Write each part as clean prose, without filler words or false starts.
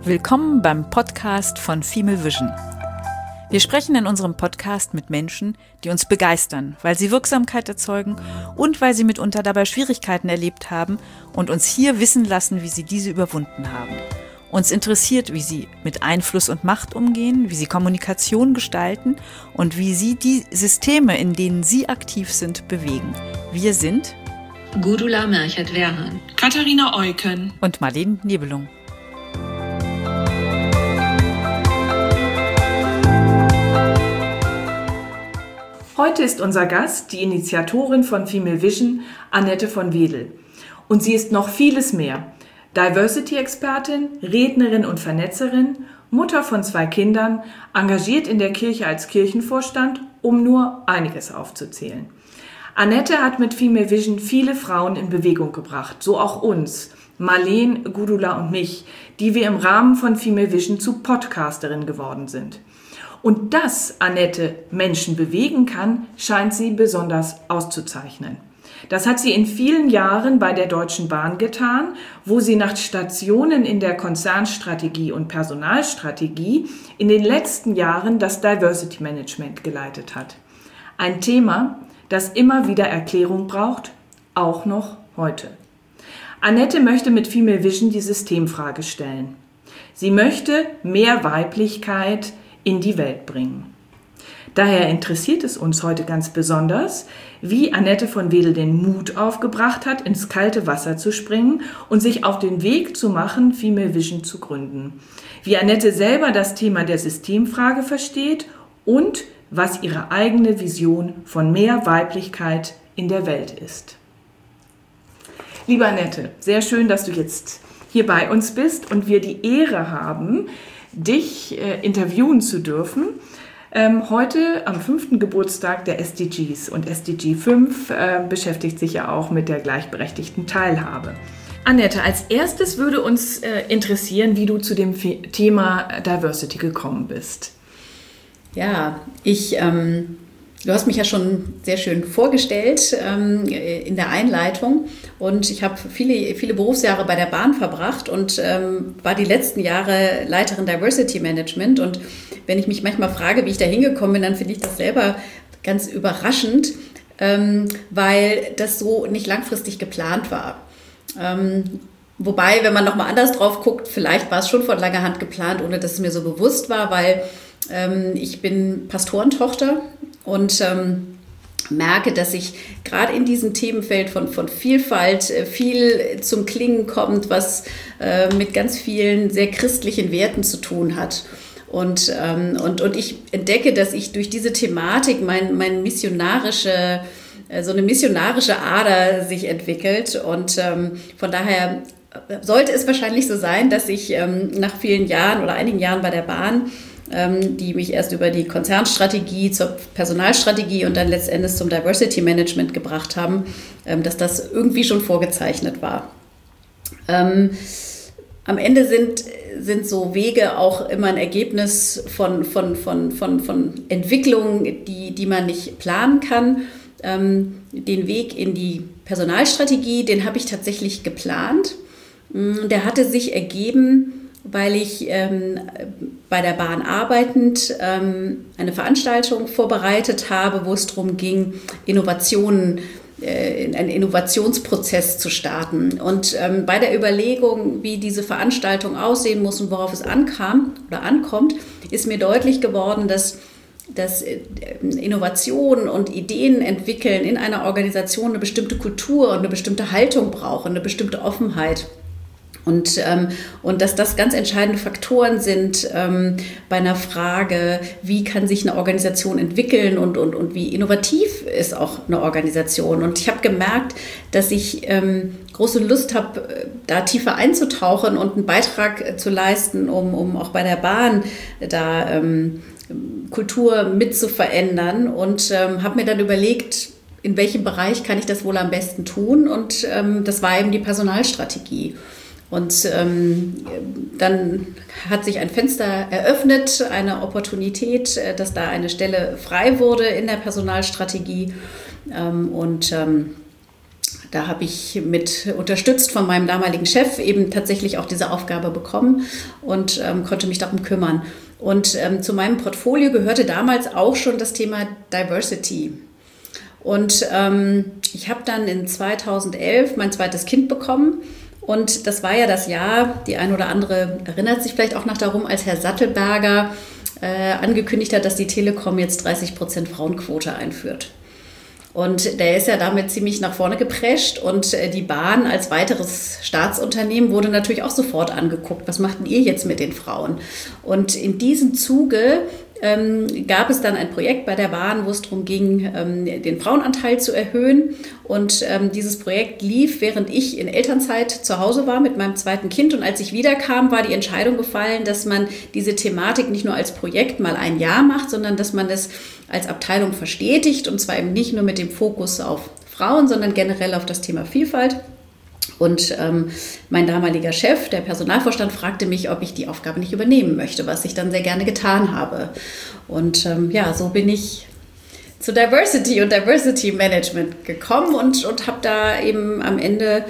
Willkommen beim Podcast von Female Vision. Wir sprechen in unserem Podcast mit Menschen, die uns begeistern, weil sie Wirksamkeit erzeugen und weil sie mitunter dabei Schwierigkeiten erlebt haben und uns hier wissen lassen, wie sie diese überwunden haben. Uns interessiert, wie sie mit Einfluss und Macht umgehen, wie sie Kommunikation gestalten und wie sie die Systeme, in denen sie aktiv sind, bewegen. Wir sind Gudula Merchert-Werhan, Katharina Eucken und Marlene Nebelung. Heute ist unser Gast die Initiatorin von Female Vision, Annette von Wedel. Und sie ist noch vieles mehr. Diversity-Expertin, Rednerin und Vernetzerin, Mutter von 2 Kindern, engagiert in der Kirche als Kirchenvorstand, um nur einiges aufzuzählen. Annette hat mit Female Vision viele Frauen in Bewegung gebracht, so auch uns, Marlene, Gudula und mich, die wir im Rahmen von Female Vision zu Podcasterin geworden sind. Und dass Annette Menschen bewegen kann, scheint sie besonders auszuzeichnen. Das hat sie in vielen Jahren bei der Deutschen Bahn getan, wo sie nach Stationen in der Konzernstrategie und Personalstrategie in den letzten Jahren das Diversity Management geleitet hat. Ein Thema, das immer wieder Erklärung braucht, auch noch heute. Annette möchte mit Female Vision die Systemfrage stellen. Sie möchte mehr Weiblichkeit in die Welt bringen. Daher interessiert es uns heute ganz besonders, wie Annette von Wedel den Mut aufgebracht hat, ins kalte Wasser zu springen und sich auf den Weg zu machen, Female Vision zu gründen. Wie Annette selber das Thema der Systemfrage versteht und was ihre eigene Vision von mehr Weiblichkeit in der Welt ist. Liebe Annette, sehr schön, dass du jetzt hier bei uns bist und wir die Ehre haben, dich interviewen zu dürfen. Heute am 5. Geburtstag der SDGs und SDG 5 beschäftigt sich ja auch mit der gleichberechtigten Teilhabe. Annette, als erstes würde uns interessieren, wie du zu dem Thema Diversity gekommen bist. Ja, du hast mich ja schon sehr schön vorgestellt in der Einleitung und ich habe viele Berufsjahre bei der Bahn verbracht und war die letzten Jahre Leiterin Diversity Management. Und wenn ich mich manchmal frage, wie ich da hingekommen bin, dann finde ich das selber ganz überraschend, weil das so nicht langfristig geplant war. Wobei, wenn man nochmal anders drauf guckt, vielleicht war es schon von langer Hand geplant, ohne dass es mir so bewusst war, weil ich bin Pastorentochter und merke, dass ich gerade in diesem Themenfeld von Vielfalt viel zum Klingen kommt, was mit ganz vielen sehr christlichen Werten zu tun hat. Und ich entdecke, dass ich durch diese Thematik so eine missionarische Ader sich entwickelt. Und von daher sollte es wahrscheinlich so sein, dass ich nach vielen Jahren oder einigen Jahren bei der Bahn, die mich erst über die Konzernstrategie zur Personalstrategie und dann letztendlich zum Diversity Management gebracht haben, dass das irgendwie schon vorgezeichnet war. Am Ende sind so Wege auch immer ein Ergebnis von Entwicklungen, die man nicht planen kann. Den Weg in die Personalstrategie, den habe ich tatsächlich geplant. Der hatte sich ergeben, weil ich bei der Bahn arbeitend eine Veranstaltung vorbereitet habe, wo es darum ging, einen Innovationsprozess zu starten. Und bei der Überlegung, wie diese Veranstaltung aussehen muss und worauf es ankommt, ist mir deutlich geworden, dass Innovation und Ideen entwickeln in einer Organisation eine bestimmte Kultur und eine bestimmte Haltung brauchen, eine bestimmte Offenheit. Und dass das ganz entscheidende Faktoren sind bei einer Frage, wie kann sich eine Organisation entwickeln und wie innovativ ist auch eine Organisation. Und ich habe gemerkt, dass ich große Lust habe, da tiefer einzutauchen und einen Beitrag zu leisten, um auch bei der Bahn da Kultur mit zu verändern. Und habe mir dann überlegt, in welchem Bereich kann ich das wohl am besten tun. Und das war eben die Personalstrategie. Und dann hat sich ein Fenster eröffnet, eine Opportunität, dass da eine Stelle frei wurde in der Personalstrategie. Da habe ich mit unterstützt von meinem damaligen Chef eben tatsächlich auch diese Aufgabe bekommen und konnte mich darum kümmern. Und zu meinem Portfolio gehörte damals auch schon das Thema Diversity. Und ich habe dann in 2011 mein zweites Kind bekommen. Und das war ja das Jahr, die ein oder andere erinnert sich vielleicht auch noch darum, als Herr Sattelberger angekündigt hat, dass die Telekom jetzt 30% Frauenquote einführt. Und der ist ja damit ziemlich nach vorne geprescht und die Bahn als weiteres Staatsunternehmen wurde natürlich auch sofort angeguckt. Was macht denn ihr jetzt mit den Frauen? Und in diesem Zuge gab es dann ein Projekt bei der Bahn, wo es darum ging, den Frauenanteil zu erhöhen. Und dieses Projekt lief, während ich in Elternzeit zu Hause war mit meinem zweiten Kind. Und als ich wiederkam, war die Entscheidung gefallen, dass man diese Thematik nicht nur als Projekt mal ein Jahr macht, sondern dass man es als Abteilung verstetigt. Und zwar eben nicht nur mit dem Fokus auf Frauen, sondern generell auf das Thema Vielfalt. Und mein damaliger Chef, der Personalvorstand, fragte mich, ob ich die Aufgabe nicht übernehmen möchte, was ich dann sehr gerne getan habe. Und so bin ich zu Diversity und Diversity Management gekommen und habe da eben am Ende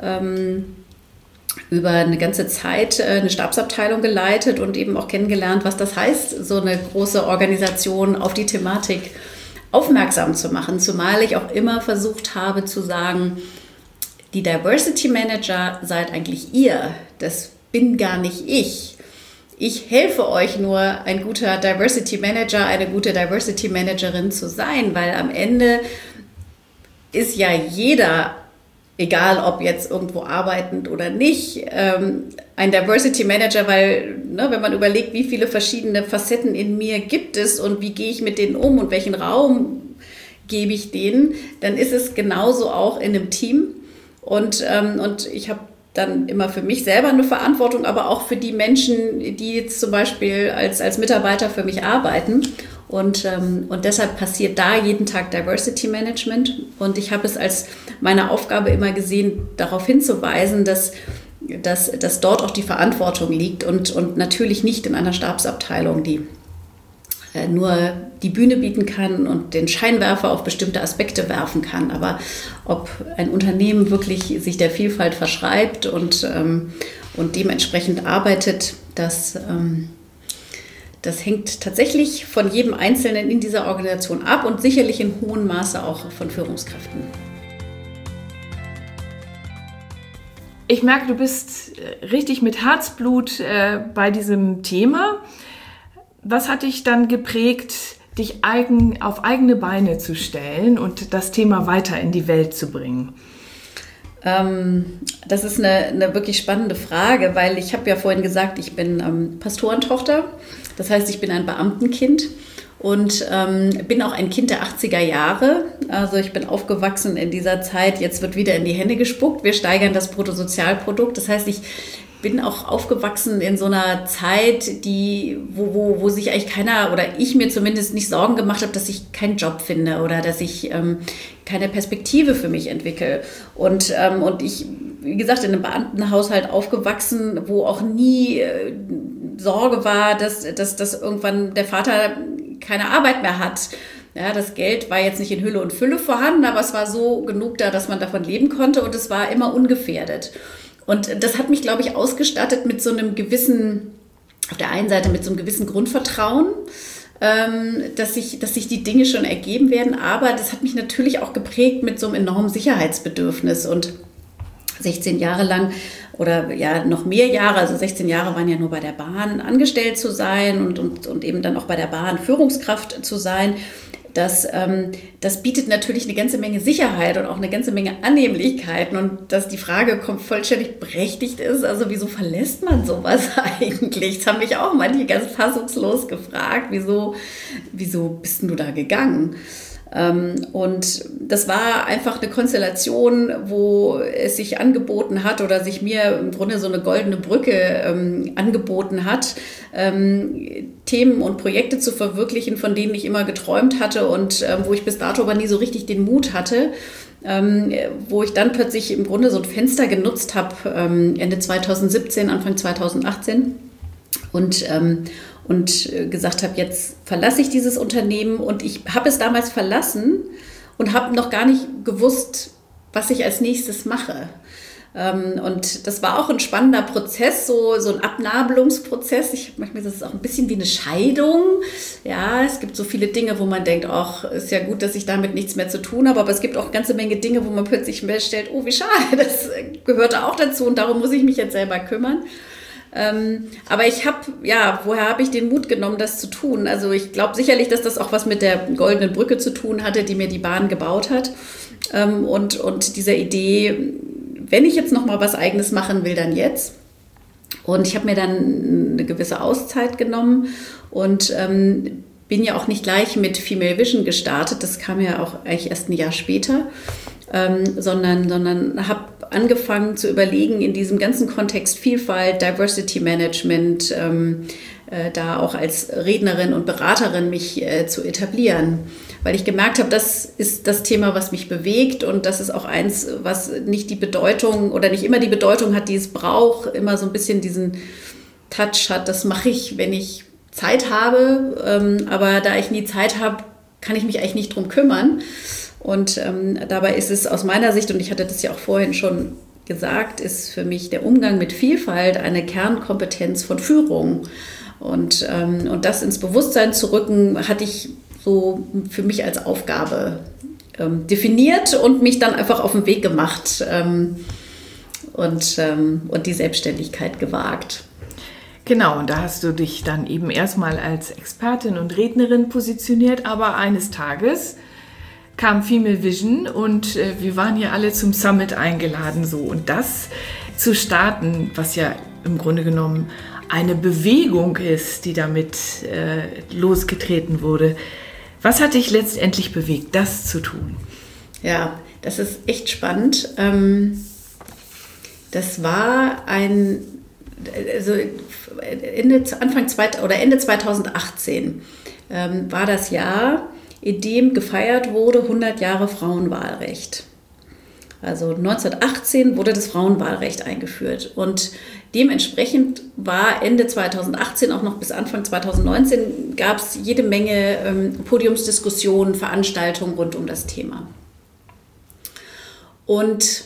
über eine ganze Zeit eine Stabsabteilung geleitet und eben auch kennengelernt, was das heißt, so eine große Organisation auf die Thematik aufmerksam zu machen. Zumal ich auch immer versucht habe zu sagen, die Diversity Manager seid eigentlich ihr, das bin gar nicht ich. Ich helfe euch nur, ein guter Diversity Manager, eine gute Diversity Managerin zu sein, weil am Ende ist ja jeder, egal ob jetzt irgendwo arbeitend oder nicht, ein Diversity Manager, weil wenn man überlegt, wie viele verschiedene Facetten in mir gibt es und wie gehe ich mit denen um und welchen Raum gebe ich denen, dann ist es genauso auch in einem Team. Und ich habe dann immer für mich selber eine Verantwortung, aber auch für die Menschen, die jetzt zum Beispiel als Mitarbeiter für mich arbeiten. Und deshalb passiert da jeden Tag Diversity Management. Und ich habe es als meine Aufgabe immer gesehen, darauf hinzuweisen, dass dort auch die Verantwortung liegt und natürlich nicht in einer Stabsabteilung, die nur die Bühne bieten kann und den Scheinwerfer auf bestimmte Aspekte werfen kann. Aber ob ein Unternehmen wirklich sich der Vielfalt verschreibt und dementsprechend arbeitet, das hängt tatsächlich von jedem Einzelnen in dieser Organisation ab und sicherlich in hohem Maße auch von Führungskräften. Ich merke, du bist richtig mit Herzblut bei diesem Thema. Was hat dich dann geprägt, dich auf eigene Beine zu stellen und das Thema weiter in die Welt zu bringen? Das ist eine wirklich spannende Frage, weil ich habe ja vorhin gesagt, ich bin Pastorentochter. Das heißt, ich bin ein Beamtenkind und bin auch ein Kind der 80er Jahre. Also ich bin aufgewachsen in dieser Zeit, jetzt wird wieder in die Hände gespuckt. Wir steigern das Bruttosozialprodukt. Das heißt, ich bin auch aufgewachsen in so einer Zeit, wo sich eigentlich keiner oder ich mir zumindest nicht Sorgen gemacht habe, dass ich keinen Job finde oder dass ich keine Perspektive für mich entwickle. Und ich, wie gesagt, in einem Beamtenhaushalt aufgewachsen, wo auch nie Sorge war, dass irgendwann der Vater keine Arbeit mehr hat. Ja, das Geld war jetzt nicht in Hülle und Fülle vorhanden, aber es war so genug da, dass man davon leben konnte und es war immer ungefährdet. Und das hat mich, glaube ich, ausgestattet mit so einem gewissen, auf der einen Seite mit so einem gewissen Grundvertrauen, dass sich die Dinge schon ergeben werden. Aber das hat mich natürlich auch geprägt mit so einem enormen Sicherheitsbedürfnis. Und 16 Jahre lang oder ja noch mehr Jahre, also 16 Jahre waren ja nur bei der Bahn angestellt zu sein und eben dann auch bei der Bahn Führungskraft zu sein. Das bietet natürlich eine ganze Menge Sicherheit und auch eine ganze Menge Annehmlichkeiten und dass die Frage vollständig berechtigt ist, also wieso verlässt man sowas eigentlich? Das haben mich auch manche ganz fassungslos gefragt, wieso bist denn du da gegangen? Und das war einfach eine Konstellation, wo es sich angeboten hat oder sich mir im Grunde so eine goldene Brücke angeboten hat, Themen und Projekte zu verwirklichen, von denen ich immer geträumt hatte und wo ich bis dato aber nie so richtig den Mut hatte, wo ich dann plötzlich im Grunde so ein Fenster genutzt habe, Ende 2017, Anfang 2018 und gesagt habe, jetzt verlasse ich dieses Unternehmen und ich habe es damals verlassen und habe noch gar nicht gewusst, was ich als nächstes mache. Und das war auch ein spannender Prozess, so ein Abnabelungsprozess. Ich habe manchmal, das ist auch ein bisschen wie eine Scheidung. Ja, es gibt so viele Dinge, wo man denkt, ach, ist ja gut, dass ich damit nichts mehr zu tun habe. Aber es gibt auch eine ganze Menge Dinge, wo man plötzlich feststellt, oh, wie schade, das gehörte auch dazu und darum muss ich mich jetzt selber kümmern. Aber woher habe ich den Mut genommen, das zu tun? Also ich glaube sicherlich, dass das auch was mit der Goldenen Brücke zu tun hatte, die mir die Bahn gebaut hat. Und dieser Idee, wenn ich jetzt noch mal was Eigenes machen will, dann jetzt. Und ich habe mir dann eine gewisse Auszeit genommen und bin ja auch nicht gleich mit Female Vision gestartet. Das kam ja auch eigentlich erst ein Jahr später, sondern habe angefangen zu überlegen in diesem ganzen Kontext Vielfalt, Diversity Management, da auch als Rednerin und Beraterin mich zu etablieren. Weil ich gemerkt habe, das ist das Thema, was mich bewegt und das ist auch eins, was nicht die Bedeutung oder nicht immer die Bedeutung hat, die es braucht, immer so ein bisschen diesen Touch hat. Das mache ich, wenn ich Zeit habe, aber da ich nie Zeit habe, kann ich mich eigentlich nicht drum kümmern. Und dabei ist es aus meiner Sicht, und ich hatte das ja auch vorhin schon gesagt, ist für mich der Umgang mit Vielfalt eine Kernkompetenz von Führung. Und das ins Bewusstsein zu rücken, hatte ich so für mich als Aufgabe definiert und mich dann einfach auf den Weg gemacht und die Selbstständigkeit gewagt. Genau, und da hast du dich dann eben erstmal als Expertin und Rednerin positioniert, aber eines Tages kam Female Vision und wir waren ja alle zum Summit eingeladen so. Und das zu starten, was ja im Grunde genommen eine Bewegung ist, die damit losgetreten wurde. Was hat dich letztendlich bewegt, das zu tun? Ja, das ist echt spannend. Das war Ende 2018 war das Jahr, in dem gefeiert wurde 100 Jahre Frauenwahlrecht. Also 1918 wurde das Frauenwahlrecht eingeführt und dementsprechend war Ende 2018, auch noch bis Anfang 2019, gab es jede Menge Podiumsdiskussionen, Veranstaltungen rund um das Thema. Und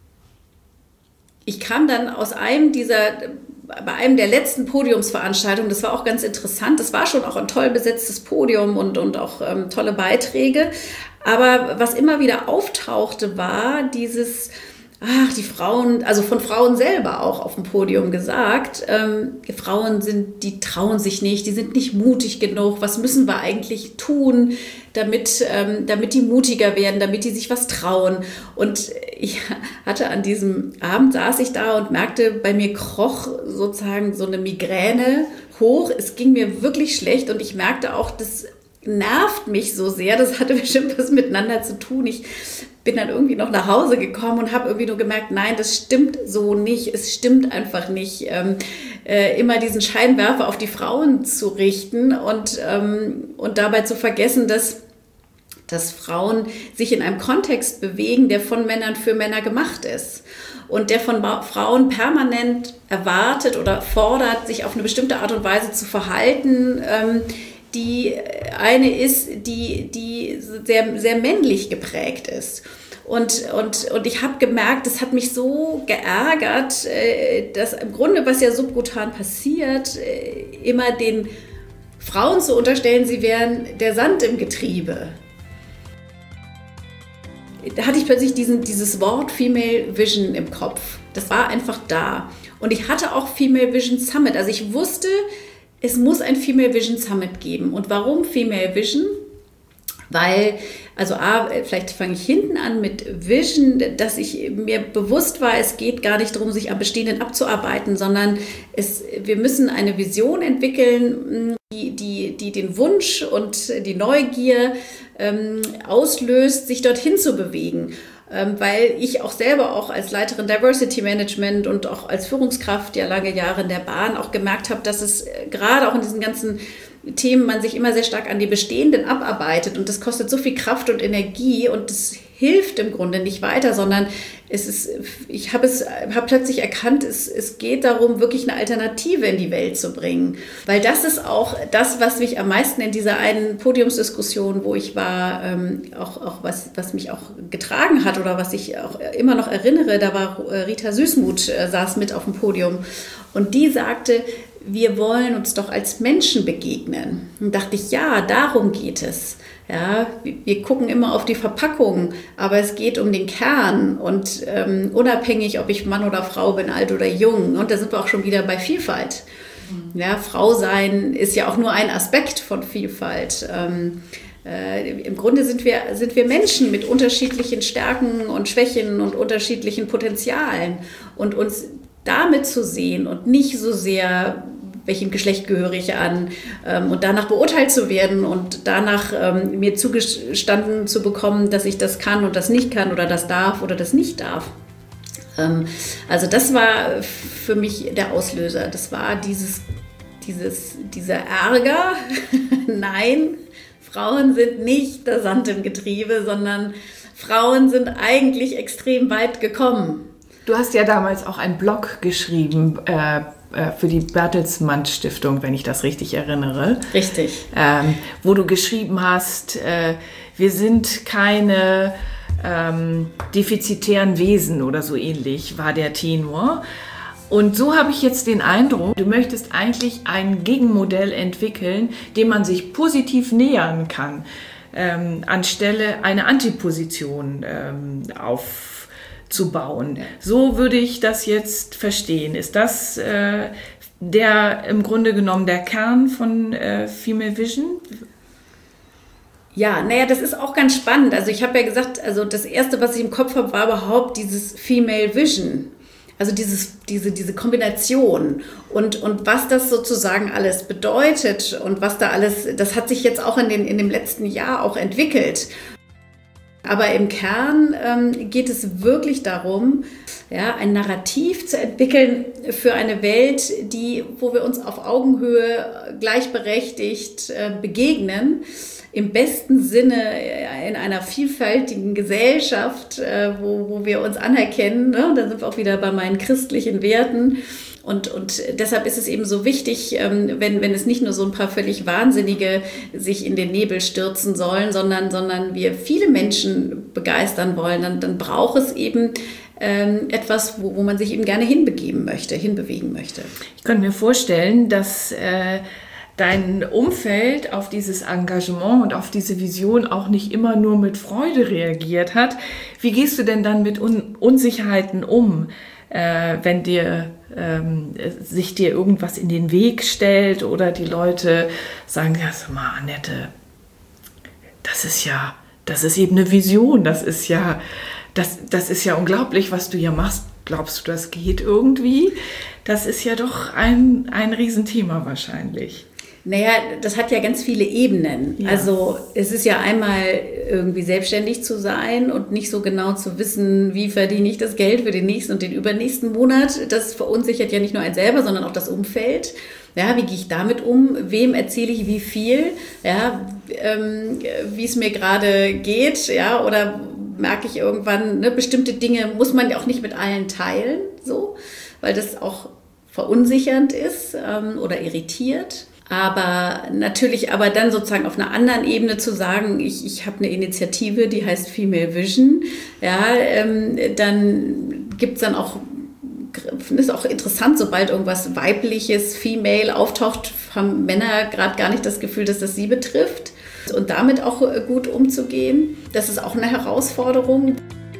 ich kam dann bei einem der letzten Podiumsveranstaltungen, das war auch ganz interessant, das war schon auch ein toll besetztes Podium und auch tolle Beiträge, aber was immer wieder auftauchte, war dieses, die Frauen, also von Frauen selber auch auf dem Podium gesagt, Frauen die trauen sich nicht, die sind nicht mutig genug, was müssen wir eigentlich tun, damit die mutiger werden, damit die sich was trauen. Und ich hatte an diesem Abend, saß ich da und merkte, bei mir kroch sozusagen so eine Migräne hoch, es ging mir wirklich schlecht und ich merkte auch, das nervt mich so sehr, das hatte bestimmt was miteinander zu tun. Ich bin dann irgendwie noch nach Hause gekommen und habe irgendwie nur gemerkt, nein, das stimmt so nicht, es stimmt einfach nicht, immer diesen Scheinwerfer auf die Frauen zu richten und dabei zu vergessen, dass Frauen sich in einem Kontext bewegen, der von Männern für Männer gemacht ist und der von Frauen permanent erwartet oder fordert, sich auf eine bestimmte Art und Weise zu verhalten, die eine ist, die sehr, sehr männlich geprägt ist. Und ich habe gemerkt, das hat mich so geärgert, dass im Grunde, was ja subkutan passiert, immer den Frauen zu unterstellen, sie wären der Sand im Getriebe. Da hatte ich plötzlich dieses Wort Female Vision im Kopf. Das war einfach da. Und ich hatte auch Female Vision Summit. Also ich wusste, es muss ein Female Vision Summit geben. Und warum Female Vision? Weil, vielleicht fange ich hinten an mit Vision, dass ich mir bewusst war, es geht gar nicht darum, sich am Bestehenden abzuarbeiten, sondern wir müssen eine Vision entwickeln, die den Wunsch und die Neugier auslöst, sich dorthin zu bewegen. Weil ich auch selber auch als Leiterin Diversity Management und auch als Führungskraft ja lange Jahre in der Bahn auch gemerkt habe, dass es gerade auch in diesen ganzen Themen man sich immer sehr stark an die Bestehenden abarbeitet und das kostet so viel Kraft und Energie und das hilft im Grunde nicht weiter, sondern ich habe plötzlich erkannt, es geht darum, wirklich eine Alternative in die Welt zu bringen. Weil das ist auch das, was mich am meisten in dieser einen Podiumsdiskussion, wo ich war, auch was mich auch getragen hat oder was ich auch immer noch erinnere, da war Rita Süßmuth, saß mit auf dem Podium und die sagte, wir wollen uns doch als Menschen begegnen. Und dachte ich, ja, darum geht es. Ja, wir gucken immer auf die Verpackung, aber es geht um den Kern und unabhängig, ob ich Mann oder Frau bin, alt oder jung. Und da sind wir auch schon wieder bei Vielfalt. Ja, Frau sein ist ja auch nur ein Aspekt von Vielfalt. Im Grunde sind wir Menschen mit unterschiedlichen Stärken und Schwächen und unterschiedlichen Potenzialen. Und uns damit zu sehen und nicht so sehr, welchem Geschlecht gehöre ich an und danach beurteilt zu werden und danach mir zugestanden zu bekommen, dass ich das kann und das nicht kann oder das darf oder das nicht darf. Also das war für mich der Auslöser. Das war dieser Ärger. Nein, Frauen sind nicht der Sand im Getriebe, sondern Frauen sind eigentlich extrem weit gekommen. Du hast ja damals auch einen Blog geschrieben für die Bertelsmann Stiftung, wenn ich das richtig erinnere. Richtig. Wo du geschrieben hast, wir sind keine defizitären Wesen oder so ähnlich, war der Tenor. Und so habe ich jetzt den Eindruck, du möchtest eigentlich ein Gegenmodell entwickeln, dem man sich positiv nähern kann, anstelle eine Antiposition aufzubauen. So würde ich das jetzt verstehen. Ist das im Grunde genommen der Kern von Female Vision? Ja, naja, das ist auch ganz spannend. Also ich habe ja gesagt, also das Erste, was ich im Kopf habe, war überhaupt dieses Female Vision. Also diese Kombination und was das sozusagen alles bedeutet und was da alles, das hat sich jetzt auch in dem letzten Jahr auch entwickelt. Aber im Kern geht es wirklich darum, ja, ein Narrativ zu entwickeln für eine Welt, wo wir uns auf Augenhöhe gleichberechtigt begegnen. Im besten Sinne in einer vielfältigen Gesellschaft, wo wir uns anerkennen. Ne? Da sind wir auch wieder bei meinen christlichen Werten. Und deshalb ist es eben so wichtig, wenn es nicht nur so ein paar völlig Wahnsinnige sich in den Nebel stürzen sollen, sondern wir viele Menschen begeistern wollen, dann braucht es eben etwas, wo man sich eben gerne hinbewegen möchte. Ich könnte mir vorstellen, dass dein Umfeld auf dieses Engagement und auf diese Vision auch nicht immer nur mit Freude reagiert hat. Wie gehst du denn dann mit Unsicherheiten um, wenn sich dir irgendwas in den Weg stellt oder die Leute sagen, ja, sag mal, Annette, das ist eben eine Vision, das ist ja unglaublich, was du hier machst. Glaubst du, das geht irgendwie? Das ist ja doch ein Riesenthema wahrscheinlich. Naja, das hat ja ganz viele Ebenen. Ja. Also es ist ja einmal irgendwie selbstständig zu sein und nicht so genau zu wissen, wie verdiene ich das Geld für den nächsten und den übernächsten Monat. Das verunsichert ja nicht nur einen selber, sondern auch das Umfeld. Ja, wie gehe ich damit um? Wem erzähle ich wie viel? Ja, wie es mir gerade geht? Ja, oder merke ich irgendwann, ne, bestimmte Dinge muss man ja auch nicht mit allen teilen, so, weil das auch verunsichernd ist oder irritiert. Aber natürlich, aber dann sozusagen auf einer anderen Ebene zu sagen, ich habe eine Initiative, die heißt Female Vision, ja, dann gibt es dann auch, ist auch interessant, sobald irgendwas Weibliches, Female auftaucht, haben Männer gerade gar nicht das Gefühl, dass das sie betrifft. Und damit auch gut umzugehen, das ist auch eine Herausforderung.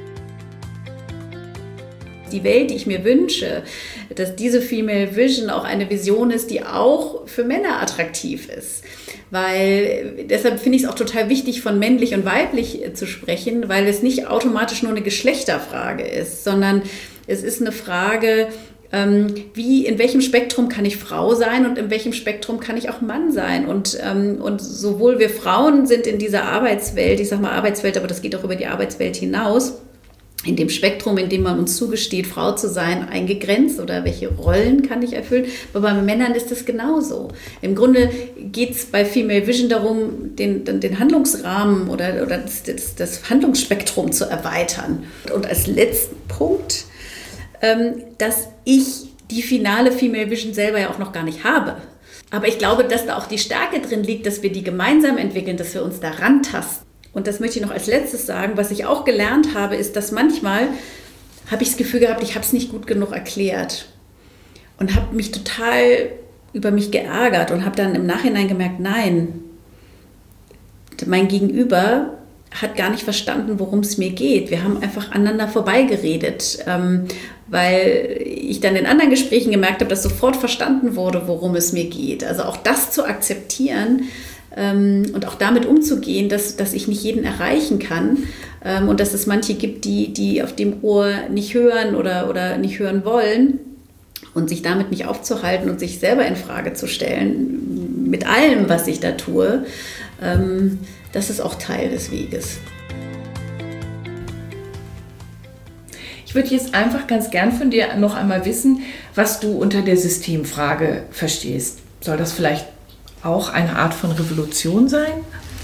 Die Welt, die ich mir wünsche, dass diese Female Vision auch eine Vision ist, die auch für Männer attraktiv ist. Weil deshalb finde ich es auch total wichtig, von männlich und weiblich zu sprechen, weil es nicht automatisch nur eine Geschlechterfrage ist, sondern es ist eine Frage, in welchem Spektrum kann ich Frau sein und in welchem Spektrum kann ich auch Mann sein. Und sowohl wir Frauen sind in dieser Arbeitswelt, ich sage mal Arbeitswelt, aber das geht auch über die Arbeitswelt hinaus, in dem Spektrum, in dem man uns zugesteht, Frau zu sein, eingegrenzt oder welche Rollen kann ich erfüllen. Aber bei Männern ist das genauso. Im Grunde geht es bei Female Vision darum, den Handlungsrahmen oder das Handlungsspektrum zu erweitern. Und als letzten Punkt, dass ich die finale Female Vision selber ja auch noch gar nicht habe. Aber ich glaube, dass da auch die Stärke drin liegt, dass wir die gemeinsam entwickeln, dass wir uns da rantasten. Und das möchte ich noch als letztes sagen. Was ich auch gelernt habe, ist, dass manchmal habe ich das Gefühl gehabt, ich habe es nicht gut genug erklärt. Und habe mich total über mich geärgert und habe dann im Nachhinein gemerkt, nein, mein Gegenüber hat gar nicht verstanden, worum es mir geht. Wir haben einfach aneinander vorbeigeredet, weil ich dann in anderen Gesprächen gemerkt habe, dass sofort verstanden wurde, worum es mir geht. Also auch das zu akzeptieren, und auch damit umzugehen, dass ich nicht jeden erreichen kann und dass es manche gibt, die auf dem Ohr nicht hören oder nicht hören wollen und sich damit nicht aufzuhalten und sich selber in Frage zu stellen, mit allem, was ich da tue, das ist auch Teil des Weges. Ich würde jetzt einfach ganz gern von dir noch einmal wissen, was du unter der Systemfrage verstehst. Soll das vielleicht auch eine Art von Revolution sein?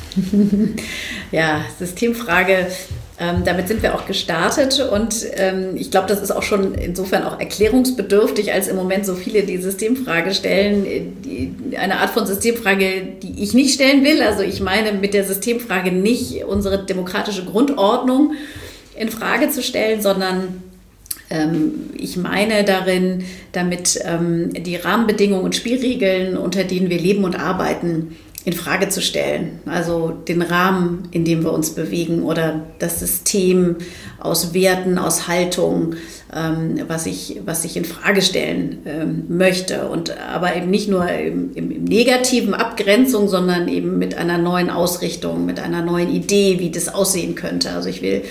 Ja, Systemfrage, damit sind wir auch gestartet und ich glaube, das ist auch schon insofern auch erklärungsbedürftig, als im Moment so viele die Systemfrage stellen. Eine Art von Systemfrage, die ich nicht stellen will. Also ich meine mit der Systemfrage nicht unsere demokratische Grundordnung in Frage zu stellen, sondern ich meine damit die Rahmenbedingungen und Spielregeln, unter denen wir leben und arbeiten, in Frage zu stellen. Also den Rahmen, in dem wir uns bewegen oder das System aus Werten, aus Haltung, was ich in Frage stellen möchte. Und aber eben nicht nur im negativen Abgrenzung, sondern eben mit einer neuen Ausrichtung, mit einer neuen Idee, wie das aussehen könnte. Also ich will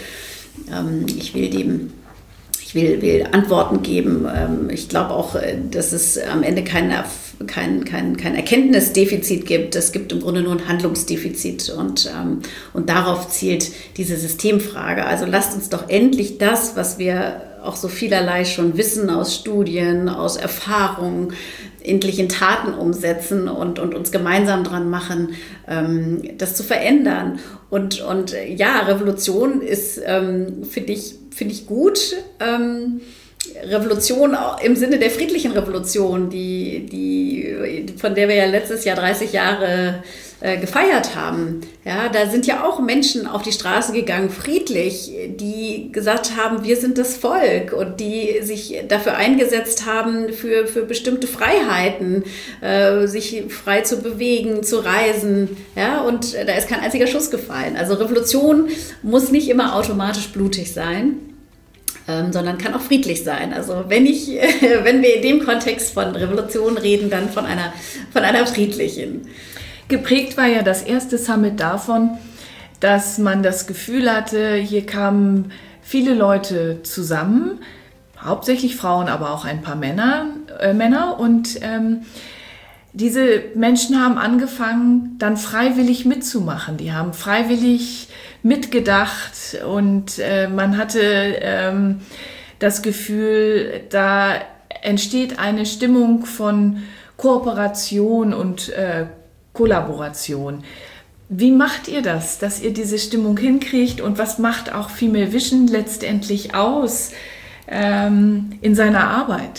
Antworten geben. Ich glaube auch, dass es am Ende kein Erkenntnisdefizit gibt. Es gibt im Grunde nur ein Handlungsdefizit und darauf zielt diese Systemfrage. Also lasst uns doch endlich das, was wir auch so vielerlei schon wissen aus Studien, aus Erfahrungen, endlich in Taten umsetzen und uns gemeinsam dran machen, das zu verändern. Und ja, Revolution ist, finde ich gut. Revolution im Sinne der friedlichen Revolution, von der wir ja letztes Jahr 30 Jahre gefeiert haben. Ja, da sind ja auch Menschen auf die Straße gegangen, friedlich, die gesagt haben, wir sind das Volk und die sich dafür eingesetzt haben, für bestimmte Freiheiten, sich frei zu bewegen, zu reisen. Ja, und da ist kein einziger Schuss gefallen. Also Revolution muss nicht immer automatisch blutig sein, sondern kann auch friedlich sein. Also wenn wir in dem Kontext von Revolution reden, dann von einer friedlichen. Geprägt war ja das erste Summit davon, dass man das Gefühl hatte, hier kamen viele Leute zusammen, hauptsächlich Frauen, aber auch ein paar Männer und diese Menschen haben angefangen, dann freiwillig mitzumachen. Die haben freiwillig mitgedacht und man hatte das Gefühl, da entsteht eine Stimmung von Kooperation und Kollaboration. Wie macht ihr das, dass ihr diese Stimmung hinkriegt und was macht auch Female Vision letztendlich aus in seiner Arbeit?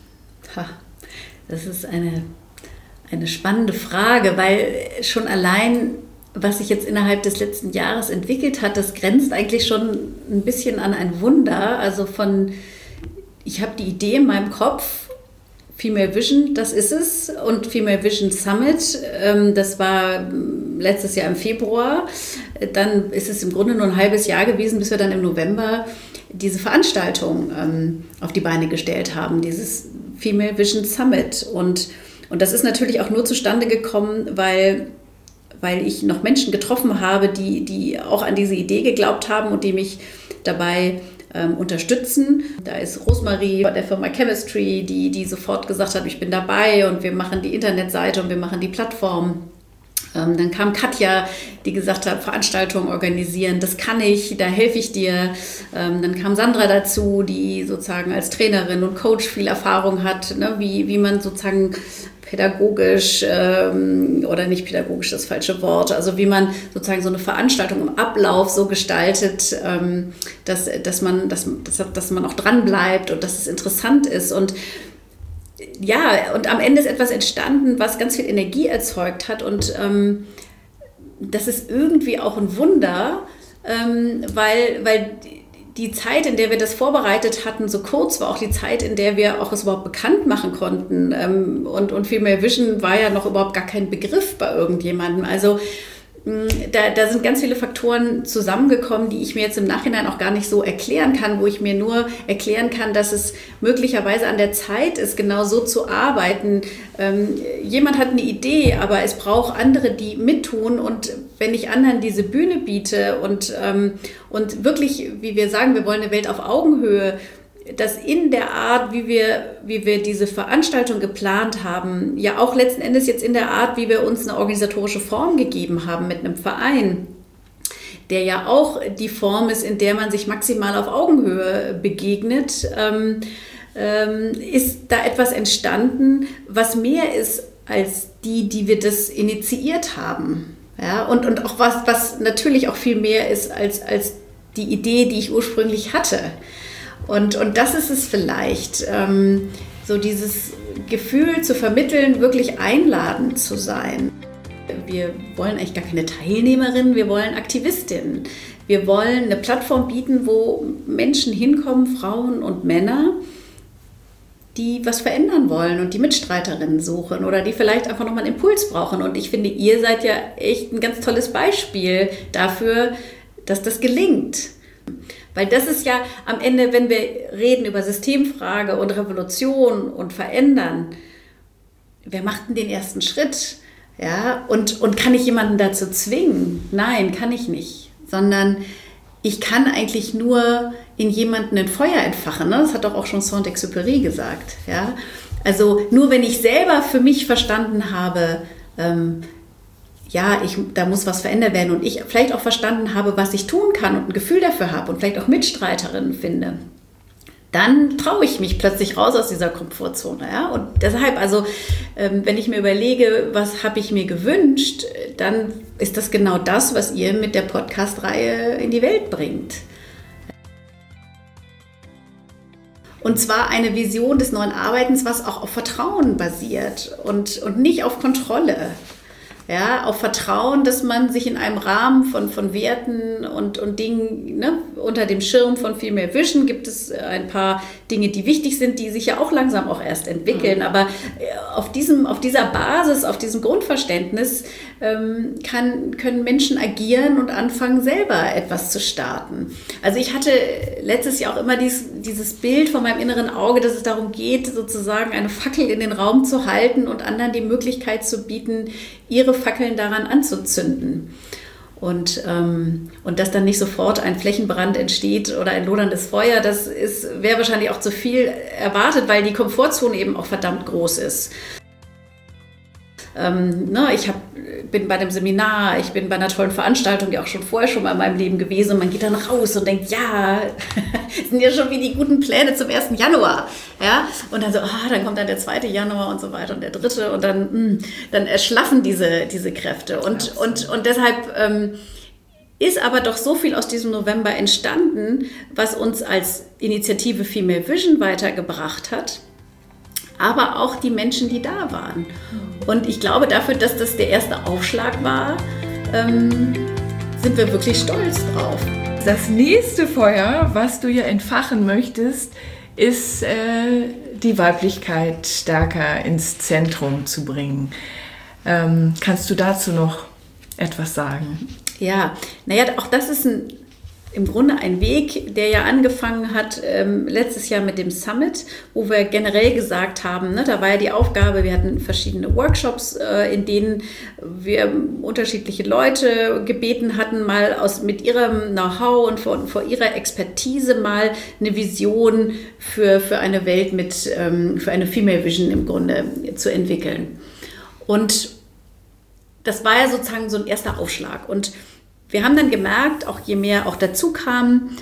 Das ist eine spannende Frage, weil schon allein, was sich jetzt innerhalb des letzten Jahres entwickelt hat, das grenzt eigentlich schon ein bisschen an ein Wunder. Also ich habe die Idee in meinem Kopf, Female Vision, das ist es. Und Female Vision Summit, das war letztes Jahr im Februar. Dann ist es im Grunde nur ein halbes Jahr gewesen, bis wir dann im November diese Veranstaltung auf die Beine gestellt haben, dieses Female Vision Summit. Und das ist natürlich auch nur zustande gekommen, weil ich noch Menschen getroffen habe, die auch an diese Idee geglaubt haben und die mich dabei unterstützen. Da ist Rosemarie von der Firma Chemistry, die sofort gesagt hat, ich bin dabei und wir machen die Internetseite und wir machen die Plattform. Dann kam Katja, die gesagt hat, Veranstaltungen organisieren, das kann ich, da helfe ich dir. Dann kam Sandra dazu, die sozusagen als Trainerin und Coach viel Erfahrung hat, ne, wie man sozusagen pädagogisch oder nicht pädagogisch das falsche Wort, also wie man sozusagen so eine Veranstaltung im Ablauf so gestaltet, dass man auch dran bleibt und dass es interessant ist. Und ja, und am Ende ist etwas entstanden, was ganz viel Energie erzeugt hat und das ist irgendwie auch ein Wunder, weil die Zeit, in der wir das vorbereitet hatten, so kurz war auch die Zeit, in der wir auch es überhaupt bekannt machen konnten und Female Vision war ja noch überhaupt gar kein Begriff bei irgendjemandem. Also da sind ganz viele Faktoren zusammengekommen, die ich mir jetzt im Nachhinein auch gar nicht so erklären kann, wo ich mir nur erklären kann, dass es möglicherweise an der Zeit ist, genau so zu arbeiten. Jemand hat eine Idee, aber es braucht andere, die mittun. Und wenn ich anderen diese Bühne biete und wirklich, wie wir sagen, wir wollen eine Welt auf Augenhöhe, dass in der Art, wie wir diese Veranstaltung geplant haben, ja auch letzten Endes jetzt in der Art, wie wir uns eine organisatorische Form gegeben haben mit einem Verein, der ja auch die Form ist, in der man sich maximal auf Augenhöhe begegnet, ist da etwas entstanden, was mehr ist als die wir das initiiert haben. Ja, und auch was natürlich auch viel mehr ist als die Idee, die ich ursprünglich hatte. Und das ist es vielleicht, so dieses Gefühl zu vermitteln, wirklich einladend zu sein. Wir wollen eigentlich gar keine Teilnehmerinnen, wir wollen Aktivistinnen. Wir wollen eine Plattform bieten, wo Menschen hinkommen, Frauen und Männer, die was verändern wollen und die Mitstreiterinnen suchen oder die vielleicht einfach nochmal einen Impuls brauchen. Und ich finde, ihr seid ja echt ein ganz tolles Beispiel dafür, dass das gelingt. Weil das ist ja am Ende, wenn wir reden über Systemfrage und Revolution und Verändern, wer macht denn den ersten Schritt? Ja, und kann ich jemanden dazu zwingen? Nein, kann ich nicht. Sondern ich kann eigentlich nur in jemanden ein Feuer entfachen. Ne? Das hat doch auch schon Saint-Exupéry gesagt. Ja? Also nur wenn ich selber für mich verstanden habe, da muss was verändert werden und ich vielleicht auch verstanden habe, was ich tun kann und ein Gefühl dafür habe und vielleicht auch Mitstreiterinnen finde, dann traue ich mich plötzlich raus aus dieser Komfortzone. Ja? Und deshalb, also wenn ich mir überlege, was habe ich mir gewünscht, dann ist das genau das, was ihr mit der Podcast-Reihe in die Welt bringt. Und zwar eine Vision des neuen Arbeitens, was auch auf Vertrauen basiert und nicht auf Kontrolle. Ja, auf Vertrauen, dass man sich in einem Rahmen von Werten und Dingen, ne, unter dem Schirm von Female Vision gibt es ein paar Dinge, die wichtig sind, die sich ja auch langsam auch erst entwickeln. Aber auf dieser Basis, auf diesem Grundverständnis können Menschen agieren und anfangen, selber etwas zu starten. Also ich hatte letztes Jahr auch immer dieses Bild vor meinem inneren Auge, dass es darum geht, sozusagen eine Fackel in den Raum zu halten und anderen die Möglichkeit zu bieten, ihre Fackeln daran anzuzünden. Und dass dann nicht sofort ein Flächenbrand entsteht oder ein loderndes Feuer, wäre wahrscheinlich auch zu viel erwartet, weil die Komfortzone eben auch verdammt groß ist. Ich bin bei einem Seminar, ich bin bei einer tollen Veranstaltung, die auch schon vorher schon mal in meinem Leben gewesen, und man geht dann raus und denkt, ja, sind ja schon wie die guten Pläne zum 1. Januar. Ja? Und dann so, dann kommt dann der 2. Januar und so weiter und der 3. und dann erschlaffen diese Kräfte. Und deshalb ist aber doch so viel aus diesem November entstanden, was uns als Initiative Female Vision weitergebracht hat, aber auch die Menschen, die da waren. Und ich glaube, dafür, dass das der erste Aufschlag war, sind wir wirklich stolz drauf. Das nächste Feuer, was du ja entfachen möchtest, ist die Weiblichkeit stärker ins Zentrum zu bringen. Kannst du dazu noch etwas sagen? Ja, auch das ist im Grunde ein Weg, der ja angefangen hat letztes Jahr mit dem Summit, wo wir generell gesagt haben, ne, da war ja die Aufgabe, wir hatten verschiedene Workshops, in denen wir unterschiedliche Leute gebeten hatten, mal mit ihrem Know-how und vor ihrer Expertise mal eine Vision für eine Welt für eine Female Vision im Grunde zu entwickeln. Und das war ja sozusagen so ein erster Aufschlag. Und wir haben dann gemerkt, auch je mehr auch dazu kam,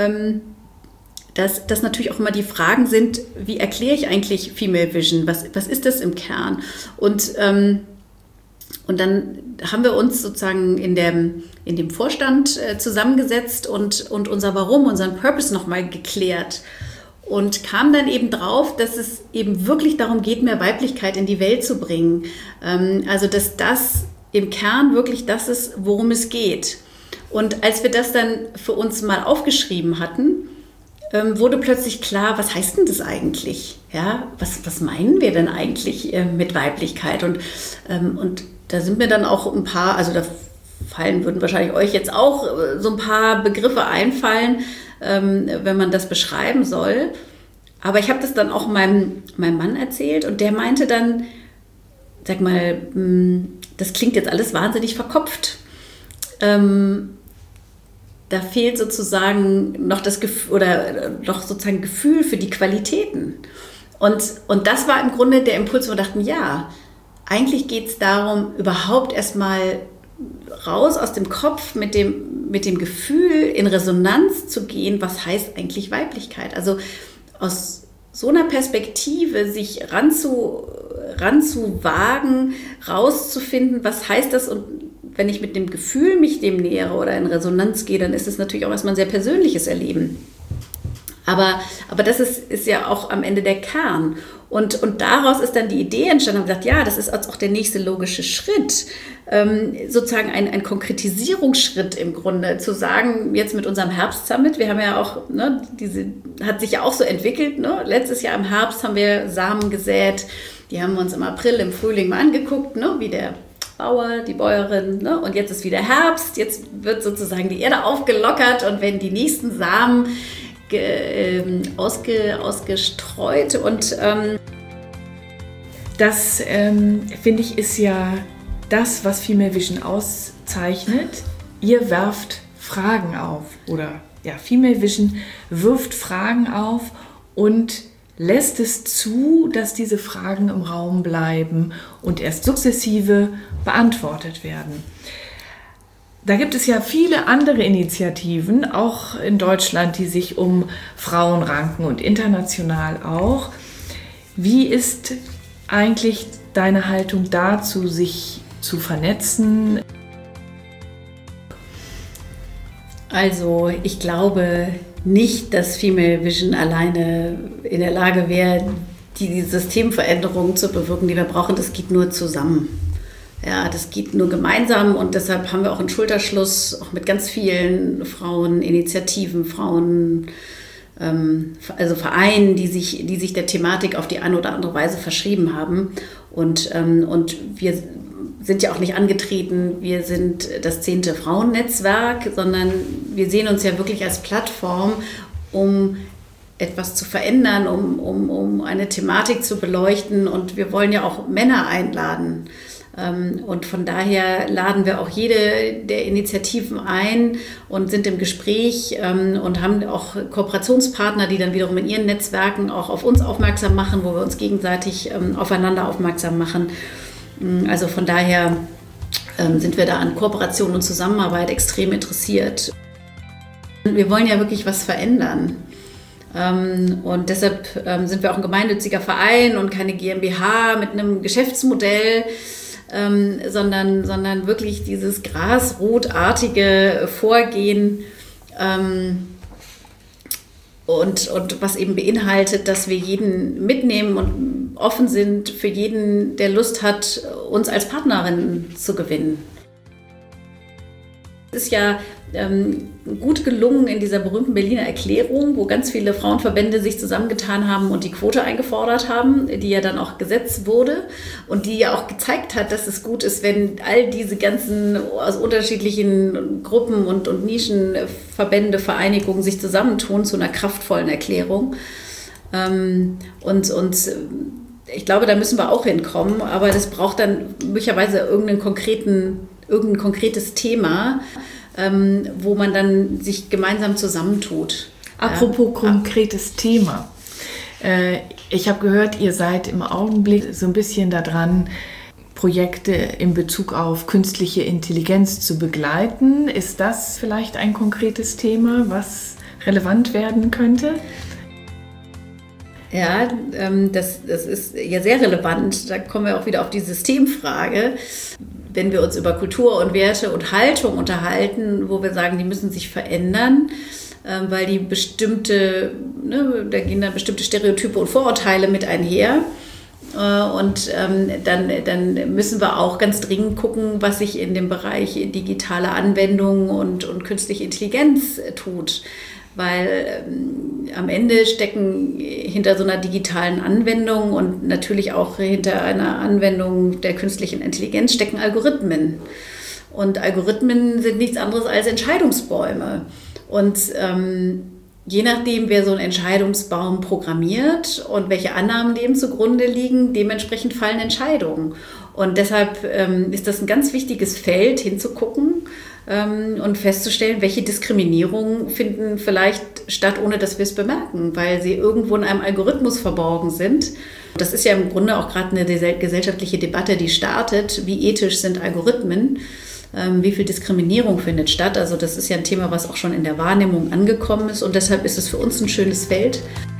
dass natürlich auch immer die Fragen sind, wie erkläre ich eigentlich Female Vision? Was ist das im Kern? Und dann haben wir uns sozusagen in dem Vorstand zusammengesetzt und unser Warum, unseren Purpose nochmal geklärt. Und kam dann eben drauf, dass es eben wirklich darum geht, mehr Weiblichkeit in die Welt zu bringen. Also dass das im Kern wirklich das ist, worum es geht. Und als wir das dann für uns mal aufgeschrieben hatten, wurde plötzlich klar, was heißt denn das eigentlich? Ja, was meinen wir denn eigentlich mit Weiblichkeit? Und da sind mir dann auch ein paar, also da würden wahrscheinlich euch jetzt auch so ein paar Begriffe einfallen, wenn man das beschreiben soll. Aber ich habe das dann auch meinem Mann erzählt und der meinte dann, sag mal, das klingt jetzt alles wahnsinnig verkopft. Da fehlt sozusagen noch das Gefühl oder noch sozusagen Gefühl für die Qualitäten. Und das war im Grunde der Impuls, wo wir dachten, ja, eigentlich geht es darum, überhaupt erstmal raus aus dem Kopf mit dem Gefühl in Resonanz zu gehen, was heißt eigentlich Weiblichkeit? Also aus so einer Perspektive sich ranzuwagen, rauszufinden, was heißt das? Und wenn ich mit dem Gefühl mich dem nähere oder in Resonanz gehe, dann ist es natürlich auch erstmal ein sehr persönliches Erleben. Aber das ist ja auch am Ende der Kern. Und daraus ist dann die Idee entstanden, und gesagt, ja, das ist auch der nächste logische Schritt, sozusagen ein Konkretisierungsschritt im Grunde, zu sagen, jetzt mit unserem Herbst-Summit, wir haben ja auch, ne, hat sich ja auch so entwickelt, ne? Letztes Jahr im Herbst haben wir Samen gesät, die haben wir uns im April, im Frühling mal angeguckt, ne, wie der Bauer, die Bäuerin, ne? Und jetzt ist wieder Herbst, jetzt wird sozusagen die Erde aufgelockert und wenn die nächsten Samen ausgestreut und das, finde ich, ist ja das, was Female Vision auszeichnet. Ihr werft Fragen auf oder ja, Female Vision wirft Fragen auf und lässt es zu, dass diese Fragen im Raum bleiben und erst sukzessive beantwortet werden. Da gibt es ja viele andere Initiativen, auch in Deutschland, die sich um Frauen ranken und international auch. Wie ist eigentlich deine Haltung dazu, sich zu vernetzen? Also ich glaube nicht, dass Female Vision alleine in der Lage wäre, die Systemveränderungen zu bewirken, die wir brauchen. Das geht nur zusammen. Ja, das geht nur gemeinsam und deshalb haben wir auch einen Schulterschluss, auch mit ganz vielen Fraueninitiativen, also Vereinen, die sich der Thematik auf die eine oder andere Weise verschrieben haben. Und wir sind ja auch nicht angetreten, wir sind das 10. Frauennetzwerk, sondern wir sehen uns ja wirklich als Plattform, um etwas zu verändern, um eine Thematik zu beleuchten. Und wir wollen ja auch Männer einladen. Und von daher laden wir auch jede der Initiativen ein und sind im Gespräch und haben auch Kooperationspartner, die dann wiederum in ihren Netzwerken auch auf uns aufmerksam machen, wo wir uns gegenseitig aufeinander aufmerksam machen. Also von daher sind wir da an Kooperation und Zusammenarbeit extrem interessiert. Wir wollen ja wirklich was verändern. Und deshalb sind wir auch ein gemeinnütziger Verein und keine GmbH mit einem Geschäftsmodell, sondern wirklich dieses grasrotartige Vorgehen und was eben beinhaltet, dass wir jeden mitnehmen und offen sind für jeden, der Lust hat, uns als Partnerin zu gewinnen. Es ist ja gut gelungen in dieser berühmten Berliner Erklärung, wo ganz viele Frauenverbände sich zusammengetan haben und die Quote eingefordert haben, die ja dann auch gesetzt wurde und die ja auch gezeigt hat, dass es gut ist, wenn all diese ganzen aus unterschiedlichen Gruppen und Nischenverbände, Vereinigungen sich zusammentun zu einer kraftvollen Erklärung. Und ich glaube, da müssen wir auch hinkommen, aber das braucht dann möglicherweise irgendein konkretes Thema, wo man dann sich gemeinsam zusammentut. Apropos konkretes Thema. Ich habe gehört, ihr seid im Augenblick so ein bisschen daran, Projekte in Bezug auf künstliche Intelligenz zu begleiten. Ist das vielleicht ein konkretes Thema, was relevant werden könnte? Ja, das ist ja sehr relevant. Da kommen wir auch wieder auf die Systemfrage. Wenn wir uns über Kultur und Werte und Haltung unterhalten, wo wir sagen, die müssen sich verändern, weil die da gehen dann bestimmte Stereotype und Vorurteile mit einher. Und dann müssen wir auch ganz dringend gucken, was sich in dem Bereich digitale Anwendungen und künstliche Intelligenz tut. Weil am Ende stecken hinter so einer digitalen Anwendung und natürlich auch hinter einer Anwendung der künstlichen Intelligenz stecken Algorithmen. Und Algorithmen sind nichts anderes als Entscheidungsbäume. Und je nachdem, wer so einen Entscheidungsbaum programmiert und welche Annahmen dem zugrunde liegen, dementsprechend fallen Entscheidungen. Und deshalb ist das ein ganz wichtiges Feld, hinzugucken und festzustellen, welche Diskriminierungen finden vielleicht statt, ohne dass wir es bemerken, weil sie irgendwo in einem Algorithmus verborgen sind. Das ist ja im Grunde auch gerade eine gesellschaftliche Debatte, die startet. Wie ethisch sind Algorithmen? Wie viel Diskriminierung findet statt? Also das ist ja ein Thema, was auch schon in der Wahrnehmung angekommen ist und deshalb ist es für uns ein schönes Feld.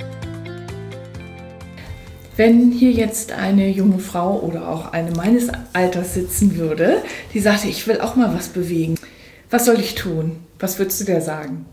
Wenn hier jetzt eine junge Frau oder auch eine meines Alters sitzen würde, die sagte, ich will auch mal was bewegen. Was soll ich tun? Was würdest du der sagen?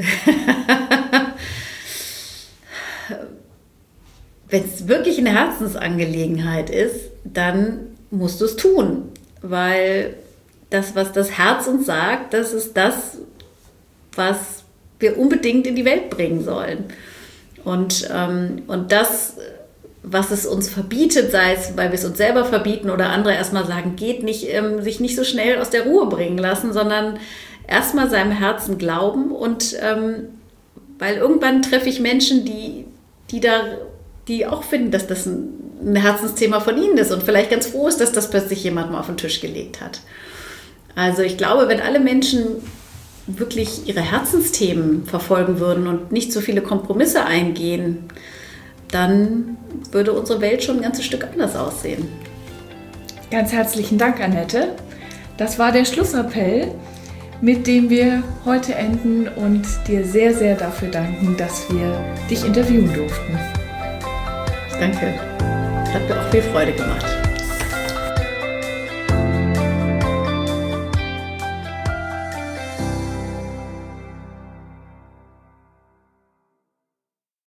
Wenn es wirklich eine Herzensangelegenheit ist, dann musst du es tun, weil das, was das Herz uns sagt, das ist das, was wir unbedingt in die Welt bringen sollen. Und das, was es uns verbietet, sei es, weil wir es uns selber verbieten oder andere erstmal sagen, geht nicht, sich nicht so schnell aus der Ruhe bringen lassen, sondern erstmal seinem Herzen glauben und weil irgendwann treffe ich Menschen, die auch finden, dass das ein Herzensthema von ihnen ist und vielleicht ganz froh ist, dass das plötzlich jemand mal auf den Tisch gelegt hat. Also ich glaube, wenn alle Menschen wirklich ihre Herzensthemen verfolgen würden und nicht so viele Kompromisse eingehen, dann würde unsere Welt schon ein ganzes Stück anders aussehen. Ganz herzlichen Dank, Annette. Das war der Schlussappell, mit dem wir heute enden und dir sehr, sehr dafür danken, dass wir dich interviewen durften. Danke. Hat mir auch viel Freude gemacht.